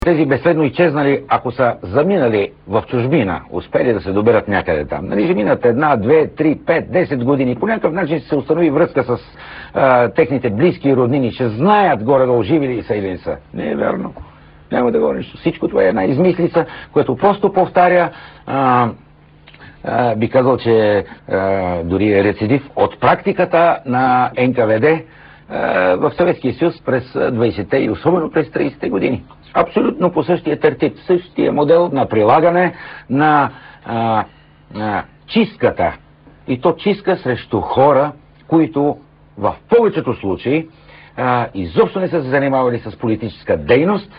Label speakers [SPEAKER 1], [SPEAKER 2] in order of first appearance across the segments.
[SPEAKER 1] Тези безследно изчезнали, ако са заминали в чужбина, успели да се доберат някъде там, нали, ще минат 1, 2, 3, 5, 10 години, по някакъв начин ще се установи връзка с техните близки и роднини, ще знаят горе-долу живи ли са или не са. Не е верно. Няма да говоря нищо. Всичко това е една измислица, която просто повтаря, би казал, че дори е рецидив от практиката на НКВД в Съветския съюз през 20-те и особено през 30-те години. Абсолютно по същия тертип, същия модел на прилагане на чистката. И то чистка срещу хора, които в повечето случаи изобщо не са се занимавали с политическа дейност,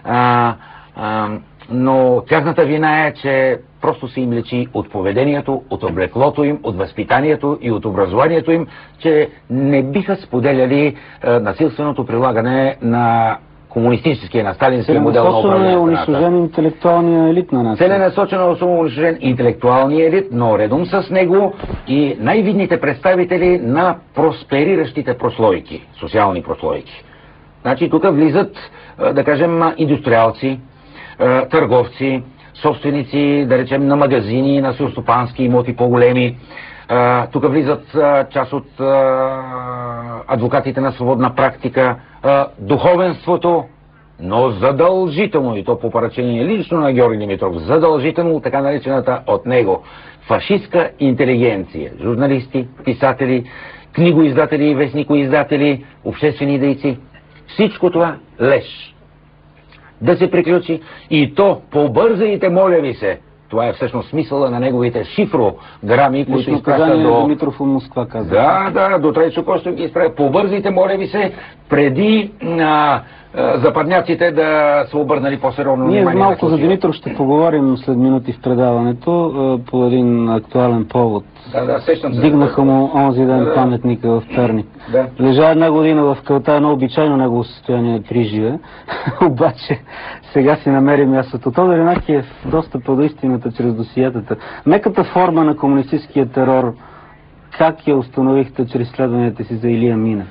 [SPEAKER 1] но тяхната вина е, че просто се им лечи от поведението, от облеклото им, от възпитанието и от образованието им, че не биха споделяли насилственото прилагане на комунистическия, на сталинския модел на управление.
[SPEAKER 2] Целенасочено е унищожен интелектуалния елит на нацията.
[SPEAKER 1] Целенасочено е унищожен интелектуалния елит, но редом с него и най-видните представители на проспериращите прослойки, социални прослойки. Значи тук влизат, да кажем, индустриалци, търговци, собственици, да речем, на магазини, на селскостопански имоти по-големи. Тук влизат част от адвокатите на свободна практика, духовенството, но задължително, и то по поръчение лично на Георги Димитров, задължително така наречената от него фашистка интелигенция. Журналисти, писатели, книгоиздатели, вестникоиздатели, обществени дейци. Всичко това леж. Да се приключи и то побързайте, моля ви се. Това е всъщност смисъла на неговите шифрограми, които изпращат до...
[SPEAKER 2] Димитров от Москва каза.
[SPEAKER 1] Да, до Трайчо Костов ги изпращат. Побързайте, моля ви се, преди западняците да са обърнали по-сериозно внимание.
[SPEAKER 2] Ние малко за Димитров ще поговорим след минути в предаването по един актуален повод.
[SPEAKER 1] Да, сещам се.
[SPEAKER 2] Дигнаха му онзи ден паметника в Перник.
[SPEAKER 1] Да.
[SPEAKER 2] Лежа една година в кълта, едно обичайно негово състояние при живе, обаче сега си намери мястото. Тодор Инакиев достъпа до истината чрез досиетата. Меката форма на комунистическия терор, как я установихте чрез изследванията си за Илия Минев?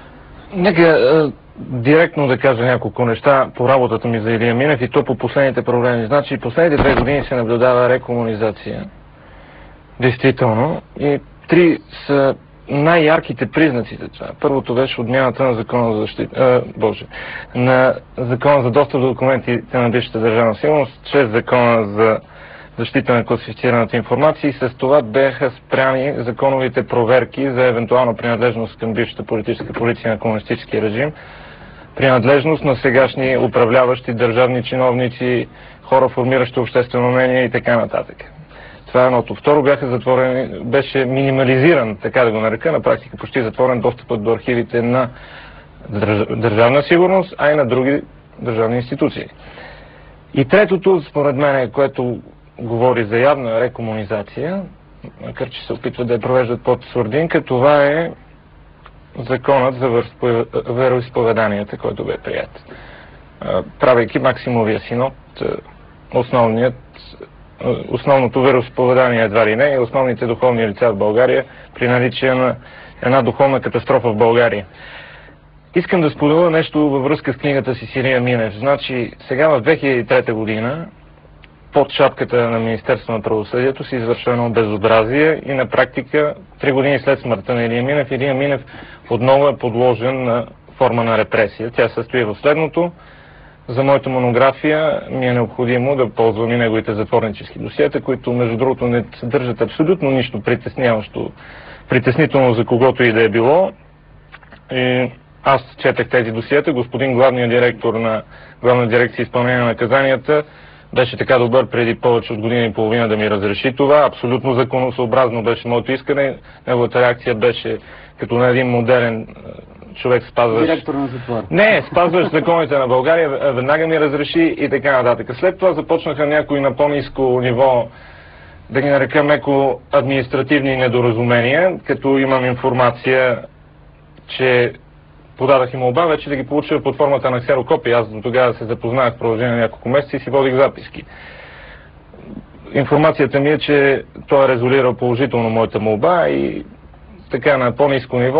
[SPEAKER 3] Нека директно да кажа няколко неща по работата ми за Илия Минев и то по последните проблеми. Значи последните 2 години се наблюдава рекомунизация. Действително. И 3 са най-ярките признаците това. Първото беше отмяната на закона за защита, на закона за достъп до документите на бившата държавна сигурност, чрез закона за защита на класифицираната информация и с това бяха спряни законовите проверки за евентуална принадлежност към бившата политическа полиция на комунистическия режим, принадлежност на сегашни управляващи държавни чиновници, хора формиращи обществено мнение и така нататък. Това е едното. Второ, беше минимализиран, така да го нарека, на практика почти затворен достъпът до архивите на държавна сигурност, а и на други държавни институции. И третото, според мен, което говори за явна рекомунизация, макар че се опитват да я провеждат под сурдинка, това е законът за вероизповеданията, който бе прият. Правейки Максимовия синод, основното вероизповедание едва ли не и основните духовни лица в България при наличие на една духовна катастрофа в България. Искам да споделя нещо във връзка с книгата си Илия Минев. Значи, сега в 2003 година под шапката на Министерството на правосъдието се извършва едно безобразие и на практика 3 години след смъртта на Илия Минев отново е подложен на форма на репресия. Тя състои в следното. За моята монография ми е необходимо да ползвам и неговите затворнически досиета, които между другото не съдържат абсолютно нищо притеснително за когото и да е било. И аз четах тези досиета. Господин главният директор на Главна дирекция изпълнение на наказанията беше така добър преди повече от година и половина да ми разреши това. Абсолютно законосъобразно беше моето искане. Неговата реакция беше като на един модерен човек спазваш...
[SPEAKER 2] Директор на затвора.
[SPEAKER 3] Не, спазваш законите на България, веднага ми разреши и така нататък. След това започнаха някои на по-ниско ниво, да ги нарека меко, административни недоразумения, като имам информация, че подадах и молба вече да ги получа под формата на ксерокопия. Аз до тогава се запознах в продължение на няколко месеца и си водих записки. Информацията ми е, че той е резолирал положително моята молба и така на по-ниско ниво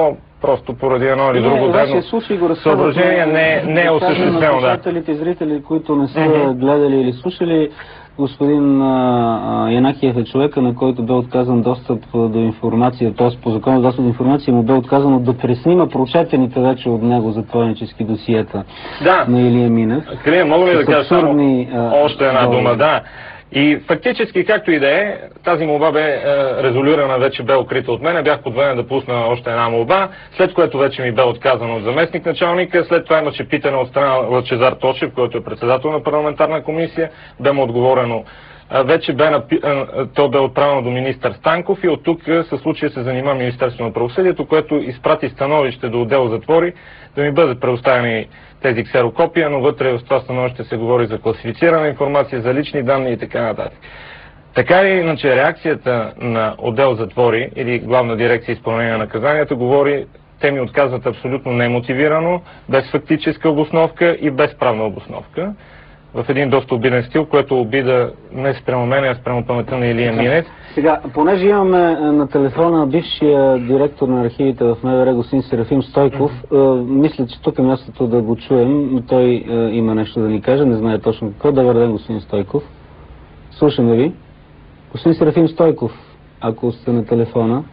[SPEAKER 3] Просто поради едно или друго
[SPEAKER 2] дребно
[SPEAKER 3] съображение не е осъществено.
[SPEAKER 2] Слушателите и зрители, които не са гледали или слушали, господин Янакиев е човека, на който бе отказан достъп до информация, т.е. по закон достъп до информация му бе отказано да преснима прочетените вече от него затворнически досиета на Илия Минев.
[SPEAKER 3] Калин, мога ли да кажа само още една дума? Да. И фактически, както и да е, тази молба бе резолюирана, вече бе укрита от мен, бях подведен да пусна още една молба, след което вече ми бе отказано от заместник началника, след това имаше питане от страна Лъчезар Тошев, който е председател на парламентарна комисия, бе му отговорено. Вече то бе отправено до министър Станков и от тук със случая се занима Министерство на правосъдието, което изпрати становище до отдел затвори да ми бъдат предоставени тези ксерокопия, но вътре в това становище се говори за класифицирана информация, за лични данни и така нататък. Така или иначе реакцията на отдел затвори или главна дирекция изпълнение на наказанията говори, те ми отказват абсолютно немотивирано, без фактическа обосновка и без правна обосновка, в един доста обиден стил, което обида не спрямо мен, а спрямо паметта на Илия Минев.
[SPEAKER 2] Сега, понеже имаме на телефона бившия директор на архивите в МВР, господин Серафим Стойков, мисля, че тук е мястото да го чуем. Той има нещо да ни каже, не знае точно какво. Добър ден, господин Стойков. Слушаме ви. Господин Серафим Стойков, ако сте на телефона,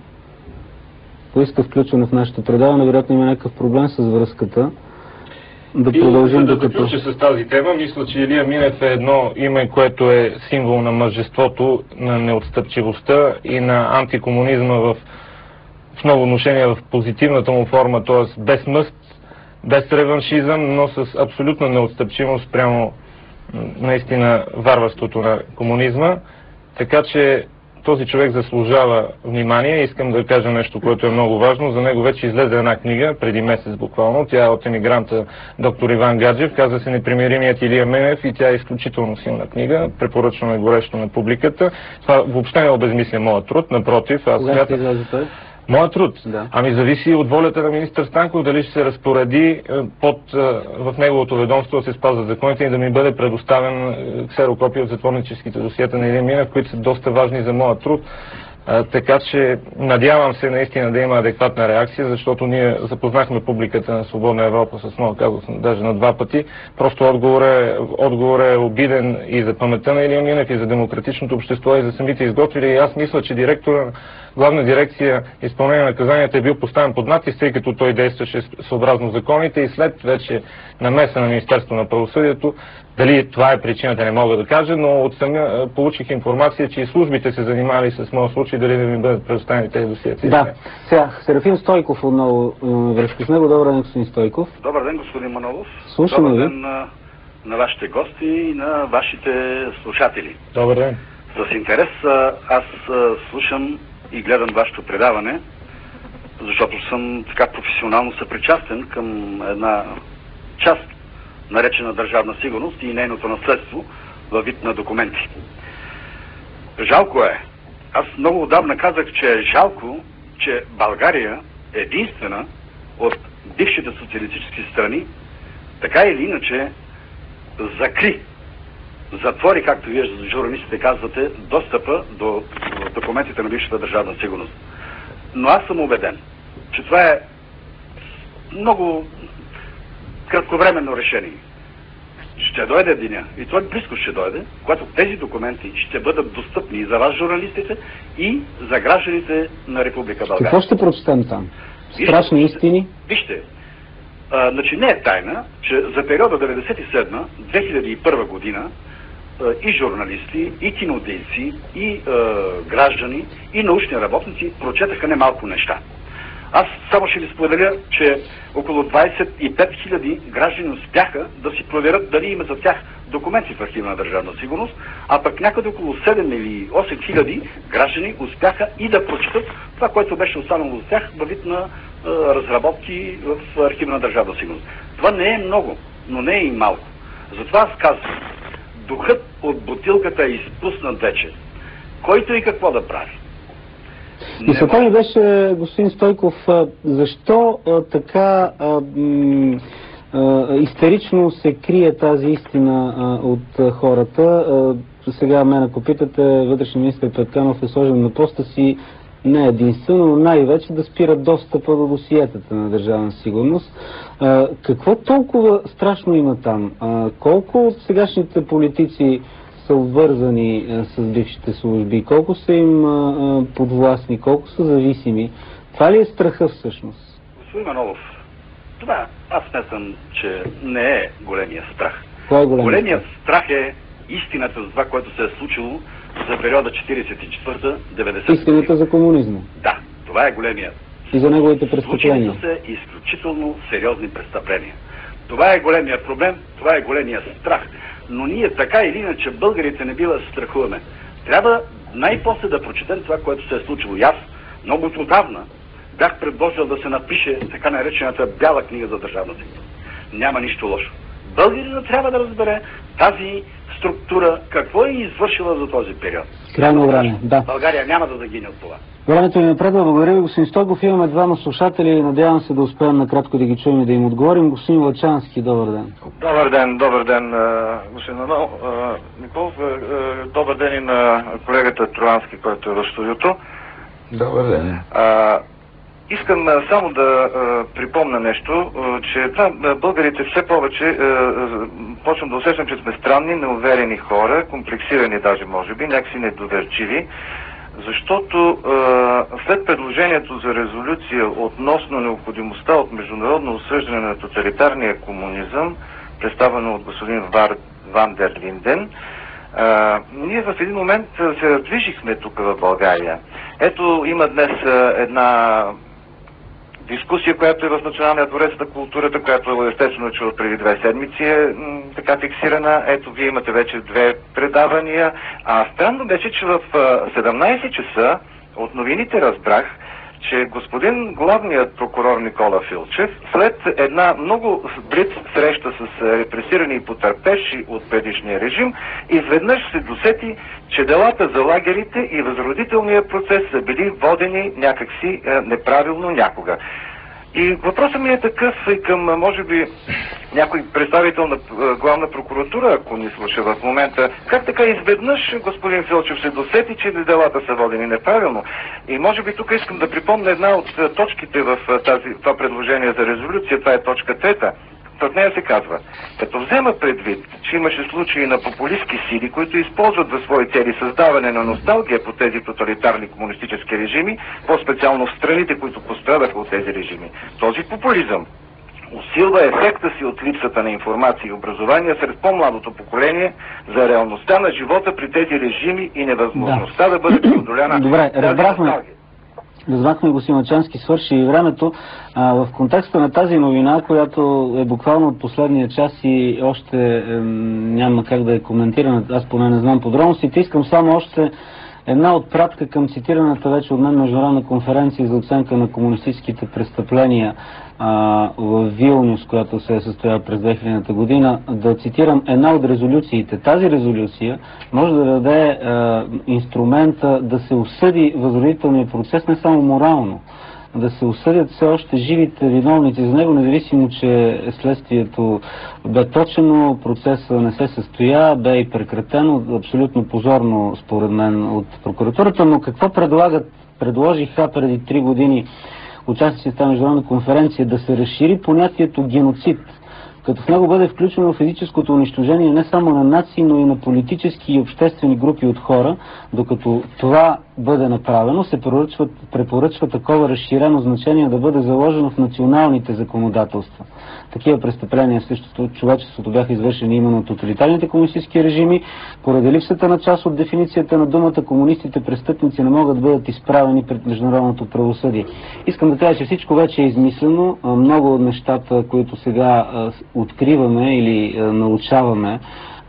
[SPEAKER 2] поиска включване в нашето предаване, вероятно има някакъв проблем с връзката. Да продължим
[SPEAKER 3] да приключи с тази тема. Мисля, че Илия Минев е едно име, което е символ на мъжеството, на неотстъпчивостта и на антикомунизма в много отношения в позитивната му форма, т.е. без мъст, без реваншизъм, но с абсолютна неотстъпчивост прямо наистина варварството на комунизма. Така че този човек заслужава внимание. Искам да кажа нещо, което е много важно. За него вече излезе една книга, преди месец буквално. Тя е от емигранта доктор Иван Гаджев. Казва се "Непримиримият Илия Минев" и тя е изключително силна книга. Препоръчваме горещо на публиката. Това въобще не обезмисля моят труд. Напротив, аз смятам... Моят труд?
[SPEAKER 2] Да.
[SPEAKER 3] Ами зависи от волята на министър Станков, дали ще се разпореди в неговото ведомство да се спазват законите и да ми бъде предоставен ксерокопия от затворническите досиета на Илия Минев, които са доста важни за моят труд. Така че надявам се наистина да има адекватна реакция, защото ние запознахме публиката на Свободна Европа с моя казус даже на 2 пъти. Просто отговор е обиден и за паметта на Илия Минев, и за демократичното общество, и за самите изготвили. И аз мисля, че директора на главна дирекция изпълнение на наказанията е бил поставен под натиск, тъй като той действаше съобразно законите и след вече намеса на Министерство на правосъдието. Дали това е причината, не мога да кажа, но от самия получих информация, че и службите се занимали с моя случай, дали да ми бъдат предоставени тези досиета.
[SPEAKER 2] Да. Сега, Серафим Стойков отново връзка с него. Добър ден, господин Стойков.
[SPEAKER 4] Добър ден, господин Манолов.
[SPEAKER 2] Слушаме ви.
[SPEAKER 4] Добър ден на вашите гости и на вашите слушатели.
[SPEAKER 3] Добър ден.
[SPEAKER 4] С интерес аз слушам и гледам вашето предаване, защото съм така професионално съпричастен към една част, наречена държавна сигурност и нейното наследство във вид на документи. Жалко е. Аз много отдавна казах, че е жалко, че България е единствена от бившите социалистически страни, така или иначе закри, затвори, както вие журналистите казвате, достъпа до документите на бившата държавна сигурност. Но аз съм убеден, че това е много кратковременно решение. Ще дойде деня, и той близко ще дойде, когато тези документи ще бъдат достъпни и за вас, журналистите, и за гражданите на Република България.
[SPEAKER 2] Какво ще прочетем там? Страшни истини?
[SPEAKER 4] Вижте, значи не е тайна, че за периода 1997-2001 година и журналисти, и кинодейци, и граждани, и научни работници прочетаха немалко неща. Аз само ще ви споделя, че около 25 000 граждани успяха да си проверят дали има за тях документи в архива на Държавна сигурност, а пък някъде около 7 или 8 хиляди граждани успяха и да прочитат това, което беше останало за тях във вид на разработки в архива на Държавна сигурност. Това не е много, но не е и малко. Затова аз казвам, духът от бутилката е изпуснат вече. Който и какво да прави.
[SPEAKER 2] Мисълта ми беше, господин Стойков, защо така истерично се крие тази истина от хората? Сега мен, ако питате, вътрешен министър Петканов е сложен на поста си не единствено, но най-вече да спират достъпа до досиетата на Държавна сигурност. Какво толкова страшно има там? Колко от сегашните политици са обвързани с бившите служби? Колко са им подвластни? Колко са зависими? Това ли е страха всъщност?
[SPEAKER 4] Господин Манолов, това аз смятам, че не е големия страх.
[SPEAKER 2] Кой е
[SPEAKER 4] големият страх е истината за това, което се е случило за периода 44-90.
[SPEAKER 2] Истината за комунизма.
[SPEAKER 4] Да, това е големият.
[SPEAKER 2] И за неговите престъпления.
[SPEAKER 4] Случили са изключително сериозни престъпления. Това е големият проблем, това е големият страх. Но ние така или иначе българите не бива да се страхуваме. Трябва най-после да прочетем това, което се е случило. И аз много отдавна бях предложил да се напише така наречената бяла книга за държавна сигурност. Няма нищо лошо. Българина трябва да разбере тази структура, какво е извършила за този период.
[SPEAKER 2] Крайно време, да.
[SPEAKER 4] България няма да загине от това.
[SPEAKER 2] Времето ни напредва. Благодаря ви, господин Стойков. Имаме двама слушатели. Надявам се да успеем накратко да ги чуем и да им отговорим. Господин Лачански, добър ден.
[SPEAKER 5] Добър ден, господин Николов. Добър ден и на колегата Троянски, който е в студиото.
[SPEAKER 1] Добър ден.
[SPEAKER 5] Искам само да припомня нещо, че българите все повече почвам да усещам, че сме странни, неуверени хора, комплексирани даже може би, някакси недоверчиви, защото след предложението за резолюция относно необходимостта от международно осъждане на тоталитарния комунизъм, представено от господин Ван дер Линден, ние в един момент се раздвижихме тук в България. Ето има днес една дискусия, която е в Националния дворец на културата, която естествено че от преди 2 седмици е така фиксирана. Ето вие имате вече 2 предавания. Странно беше, че в 17 часа от новините разбрах, че господин главният прокурор Никола Филчев, след една много блиц среща с репресирани и потърпевши от предишния режим, изведнъж се досети, че делата за лагерите и възродителния процес са били водени някакси неправилно някога. И въпросът ми е такъв и към, може би, някой представител на главна прокуратура, ако ни слуша в момента, как така изведнъж господин Филчев се досети, че делата са водени неправилно. И може би тук искам да припомня една от точките в това предложение за резолюция, това е точка 3. От нея се казва, като взема предвид, че имаше случаи на популистски сили, които използват за свои цели създаване на носталгия по тези тоталитарни комунистически режими, по-специално в страните, които пострадаха от тези режими. Този популизъм усилва ефекта си от липсата на информация и образование сред по-младото поколение за реалността на живота при тези режими и невъзможността да бъде преодоляна.
[SPEAKER 2] Добре, разбрахме, господин Лачански, свърши и времето. В контекста на тази новина, която е буквално от последния час и още няма как да я коментирам, аз поне не знам подробностите, искам само още една отпратка към цитираната вече от мен международна конференция за оценка на комунистическите престъпления в Вилнюс, която се е състояла през 2000 година, да цитирам една от резолюциите. Тази резолюция може да даде инструмента да се осъди възродителния процес не само морално, да се осъдят все още живите виновници за него, независимо, че следствието бе точено, процесът не се състоя, бе и прекратено, абсолютно позорно според мен от прокуратурата, но какво предложиха преди 3 години участниците на международна конференция, да се разшири понятието геноцид, като в него бъде включено физическото унищожение не само на нации, но и на политически и обществени групи от хора. Докато това бъде направено, се препоръчва такова разширено значение да бъде заложено в националните законодателства. Такива престъпления срещу човечеството бяха извършени именно от тоталитарните комунистически режими. Поради липсата на част от дефиницията на думата, комунистите престъпници не могат да бъдат изправени пред международното правосъдие. Искам да кажа, че всичко вече е измислено. Много от нещата, които сега откриваме или научаваме,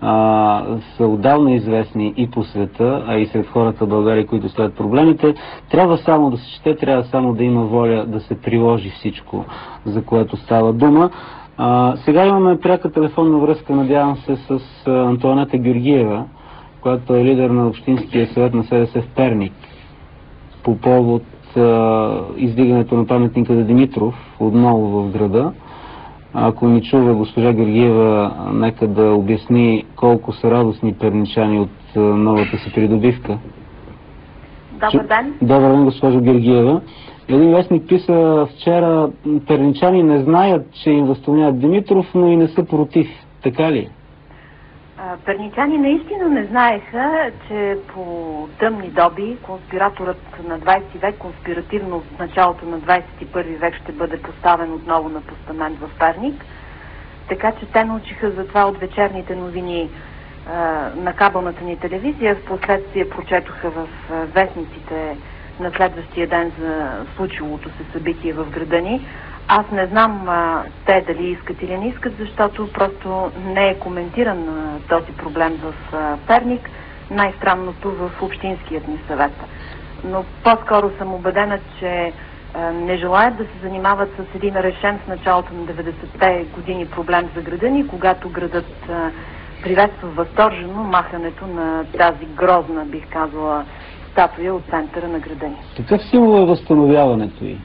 [SPEAKER 2] са отдавна известни и по света, а и сред хората в България, които следят проблемите. Трябва само да се чете, трябва само да има воля да се приложи всичко, за което става дума. Сега имаме пряка телефонна връзка, надявам се, с Антоанета Георгиева, която е лидер на Общинския съвет на СДС в Перник, по повод издигането на паметника за Димитров отново в града. Ако ни чува госпожа Георгиева, нека да обясни колко са радостни перничани от новата си придобивка.
[SPEAKER 6] Добър ден.
[SPEAKER 2] Добър ден, госпожо Георгиева. Един вестник писа вчера, перничани не знаят, че им възстановяват Димитров, но и не са против. Така ли?
[SPEAKER 6] Перничани наистина не знаеха, че по тъмни доби конспираторът на 20 век, конспиративно в началото на 21 век ще бъде поставен отново на постамент в Перник. Така че те научиха за това от вечерните новини на кабелната ни телевизия. В последствие прочетоха в вестниците на следващия ден за случилото се събитие в града ни. Аз не знам те дали искат или не искат, защото просто не е коментиран този проблем в Перник, най-странното в Общинският ни съвет. Но по-скоро съм убедена, че не желаят да се занимават с един решен в началото на 90-те години проблем за града ни, когато градът приветства възторжено махането на тази грозна, бих казала, статуя от центъра на града ни.
[SPEAKER 2] Какъв символ е възстановяването й?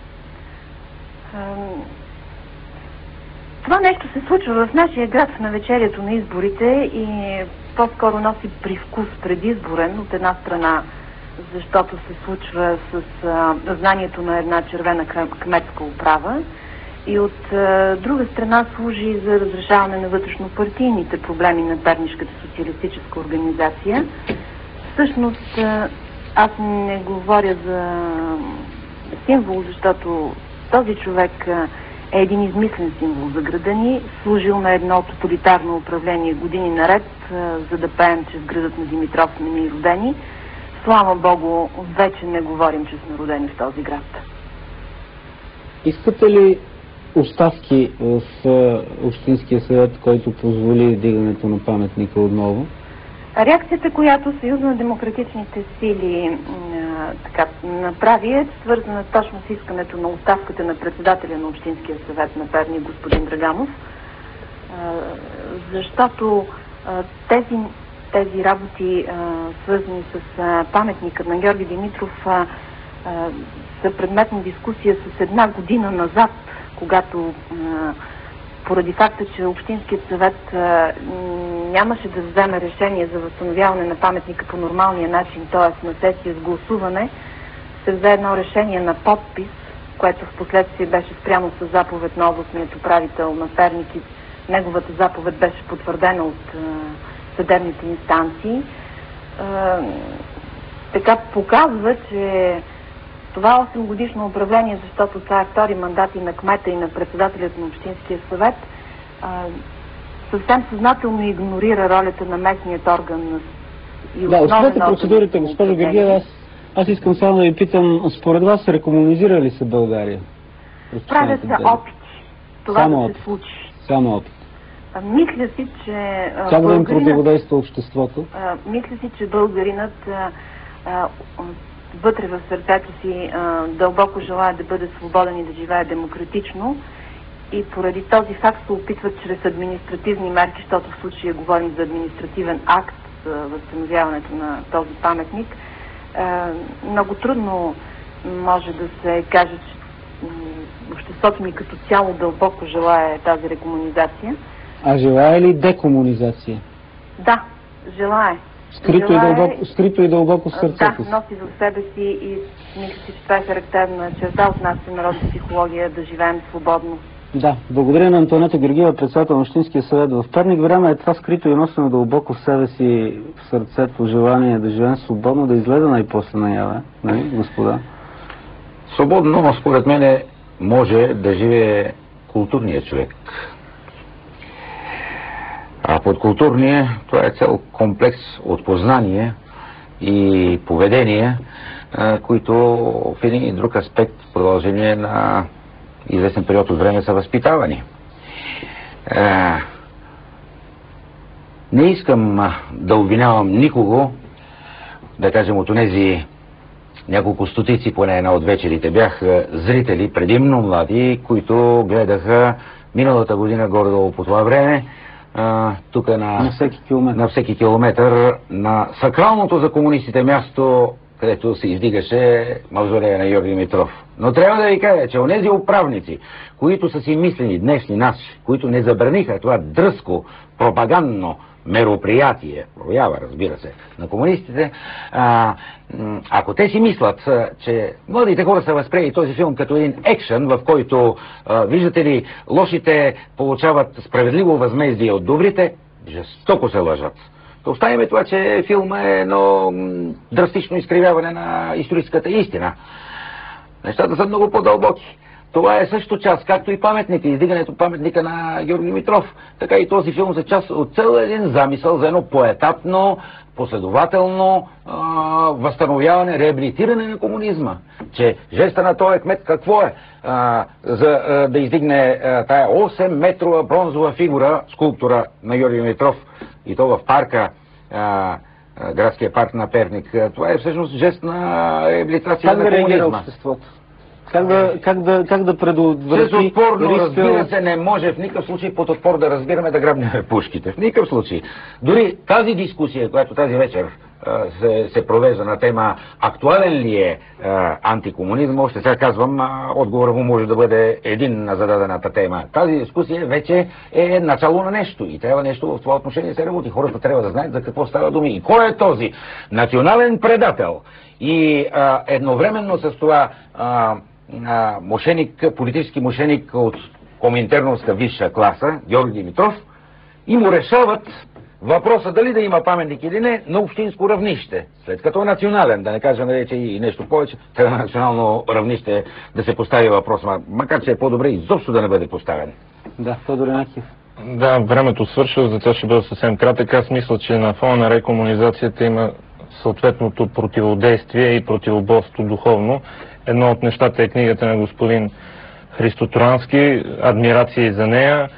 [SPEAKER 6] Това нещо се случва в нашия град в навечерието на изборите и по-скоро носи привкус предизборен от една страна, защото се случва с знанието на една червена кметска управа и от друга страна служи за разрешаване на вътрешнопартийните проблеми на Пернишката социалистическа организация. Всъщност аз не говоря за символ, защото този човек е един измислен символ за града ни, служил на едно тоталитарно управление години наред, за да пеем, че в градът на Димитров сме ни родени. Слава Богу, вече не говорим, че сме родени в този град.
[SPEAKER 2] Искате ли оставки в Общинския съвет, който позволи дигането на паметника отново?
[SPEAKER 6] Реакцията, която Съюза на демократичните сили направи, е свързана точно с искането на оставката на председателя на Общинския съвет на Перник, господин Драганов, защото тези работи, свързани с паметника на Георги Димитров, са предмет на дискусия с една година назад, когато поради факта, че Общинският съвет нямаше да вземе решение за възстановяване на паметника по нормалния начин, т.е. на сесия с гласуване, се взе едно решение на подпис, което в последствие беше спрямо с заповед на областният управител на Перник и неговата заповед беше потвърдена от съдебните инстанции. Така показва, че това 8-годишно управление, защото това е втори мандат и на кмета, и на председателят на Общинския съвет, съвсем съзнателно игнорира ролята на местният орган.
[SPEAKER 2] Да, оставете процедурите, госпожо Георгиева. Аз искам само да ви питам, според вас рекомунизира ли се България?
[SPEAKER 6] Правят се опити. Това само да се случи.
[SPEAKER 2] Само опит.
[SPEAKER 6] Мисля си, че...
[SPEAKER 2] Как да им противодейства обществото?
[SPEAKER 6] Мисля си, че българинът вътре в сърцето си дълбоко желая да бъде свободен и да живее демократично и поради този факт се опитват чрез административни мерки, защото в случая говорим за административен акт за възстановяването на този паметник. Много трудно може да се каже, че обществото ми като цяло дълбоко желае тази рекомунизация. А
[SPEAKER 2] желае ли декомунизация?
[SPEAKER 6] Да, желае.
[SPEAKER 2] Скрито и дълбоко в сърцето си.
[SPEAKER 6] Да, носи в себе си и мисля си, че това е характерна черта от нашата народна психология да живеем свободно.
[SPEAKER 2] Да, благодаря на Антоанета Георгиева, председател на Общинския съвет в Перник. Време е това скрито и носено дълбоко в себе си, в сърцето, желание да живеем свободно, да излезе най-после наяве, нали, господа?
[SPEAKER 1] Свободно, според мен, може да живее културният човек. А под културния, това е цел комплекс от познание и поведение, които в един и друг аспект в продължение на известен период от време са възпитавани. Не искам да обвинявам никого, да кажем от онези няколко стотици, поне една от вечерите бяха зрители, предимно млади, които гледаха миналата година горе-долу по това време, тук на всеки километър на сакралното за комунистите място, където се издигаше мавзолея на Георги Димитров. Но трябва да ви кажа, че онези управници, които са си мислени днешни наши, които не забраниха това дръзко, пропагандно мероприятие, проява, разбира се, на комунистите, ако те си мислят, че младите хора са възприели този филм като един екшън, в който, виждате ли, лошите получават справедливо възмездие от добрите, жестоко се лъжат. Да оставим това, че филма е едно драстично изкривяване на историческата истина. Нещата са много по-дълбоки. Това е също част, както и паметника, издигането паметника на Георги Димитров. Така и този филм за част от цял един замисъл за едно поетапно, последователно възстановяване, реабилитиране на комунизма. Че жеста на този кмет какво е? За да издигне тая 8-метрова бронзова фигура, скулптура на Георги Димитров, и то в парка, градския парк на Перник. Това е всъщност жест на реабилитация на комунизма.
[SPEAKER 2] Как да предотврати...
[SPEAKER 1] Чрез отпорно, разбира се, не може в никакъв случай под отпор да разбираме да грабнем пушките. В никакъв случай. Дори тази дискусия, която тази вечер се провежда на тема актуален ли е антикомунизма, още сега казвам, отговорът му може да бъде един на зададената тема. Тази дискусия вече е начало на нещо и трябва нещо в това отношение се работи. Хората трябва да знаят за какво става думи и кой е този национален предател. И едновременно с това мошеник, политически мошеник от коминтерновска висша класа, Георги Димитров, и му решават въпроса дали да има паметник или не на общинско равнище. След като е национален, да не кажем вече и нещо повече, трябва на национално равнище да се постави въпрос, макар че е по-добре изобщо да не бъде поставен.
[SPEAKER 2] Да, Тодор Янакиев.
[SPEAKER 3] Да, времето свършва, затова ще бъда съвсем кратък. Аз мисля, че на фона на рекомунизацията има съответното противодействие и противоборство духовно. Едно от нещата е книгата на господин Христо Троянски, адмирации за нея.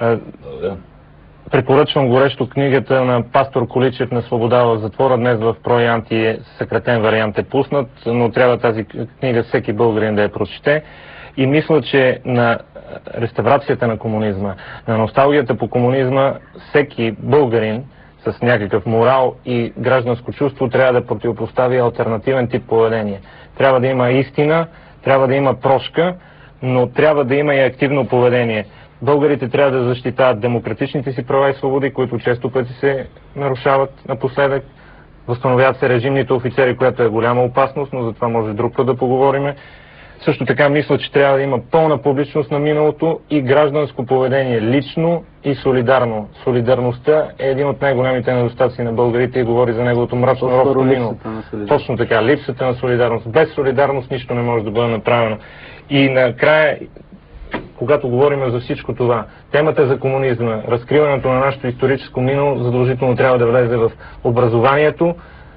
[SPEAKER 3] Препоръчвам горещо книгата на пастор Количев на Свобода в затвора. Днес в Про и Анти съкратен вариант е пуснат, но трябва тази книга всеки българин да я прочете. И мисля, че на реставрацията на комунизма, на носталгията по комунизма, всеки българин с някакъв морал и гражданско чувство трябва да противопостави алтернативен тип поведение. Трябва да има истина, трябва да има прошка, но трябва да има и активно поведение. Българите трябва да защитават демократичните си права и свободи, които често пъти се нарушават напоследък. Възстановяват се режимните офицери, която е голяма опасност, но за това може друг път да поговорим. Също така мисля, че трябва да има пълна публичност на миналото и гражданско поведение, лично и солидарно. Солидарността е един от най-големите недостатъци на българите и говори за неговото мрачно робско минало. Точно така, липсата на солидарност. Без солидарност нищо не може да бъде направено. И накрая, когато говорим за всичко това, темата за комунизма, разкриването на нашето историческо минало, задължително трябва да влезе в образованието,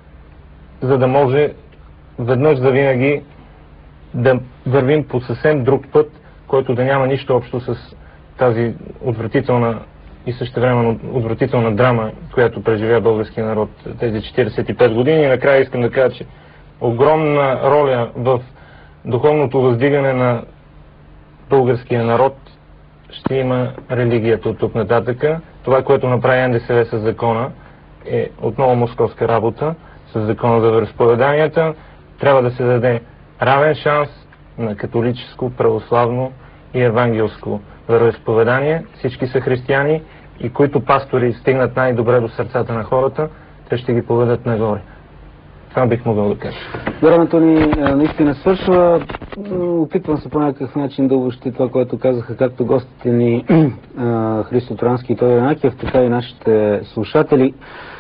[SPEAKER 3] за да може веднъж завинаги да вървим по съвсем друг път, който да няма нищо общо с тази отвратителна и същевременно отвратителна драма, която преживя българския народ тези 45 години. И накрая искам да кажа, че огромна роля в духовното въздигане на българския народ ще има религията от тук нататъка. Това, което направи НДСВ с закона, е отново московска работа с закона за вероизповеданията. Трябва да се даде равен шанс на католическо, православно и евангелско вероизповедание. Всички са християни и които пастори стигнат най-добре до сърцата на хората, те ще ги поведат нагоре. Това бих могъл да кажа.
[SPEAKER 2] Времето ни наистина свършва. Опитвам се по някакъв начин да обобщи това, което казаха както гостите ни Христо Троянски и Тодор Янакиев, така и нашите слушатели.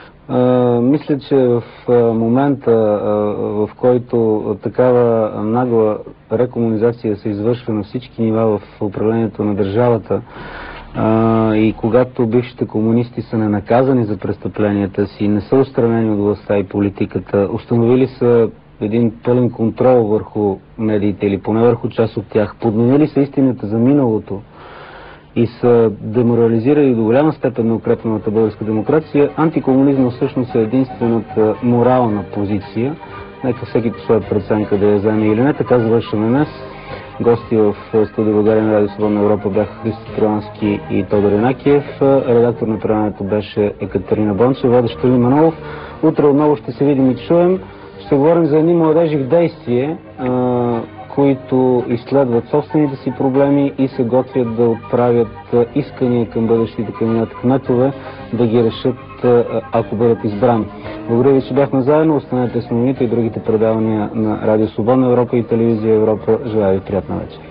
[SPEAKER 2] Мисля, че в момента, в който такава нагла рекомунизация се извършва на всички нива в управлението на държавата и когато бившите комунисти са ненаказани за престъпленията си, не са отстранени от властта и политиката, установили са един пълен контрол върху медиите или поне върху част от тях, подменили са истината за миналото и са деморализирали до голяма степен на укрепената българска демокрация, антикомунизма всъщност е единствената морална позиция. Нека всеки по своя преценка да я вземе или не. Така завършваме днес. Гости в студио България на Радио Свободна Европа бяха Христо Троянски и Тодор Янакиев. Редактор на предаването беше Екатерина Бончева, водещ Тони Манолов. Утре отново ще се видим и чуем. Ще говорим за едни младежи в действие, които изследват собствените си проблеми и се готвят да отправят искания към бъдещите кандидати кметове да ги решат ако бъдат избрани. Благодаря ви, че бяхме заедно. Останете с новините и другите предавания на Радио Свободна Европа и Телевизия Европа. Желая ви приятна вечер.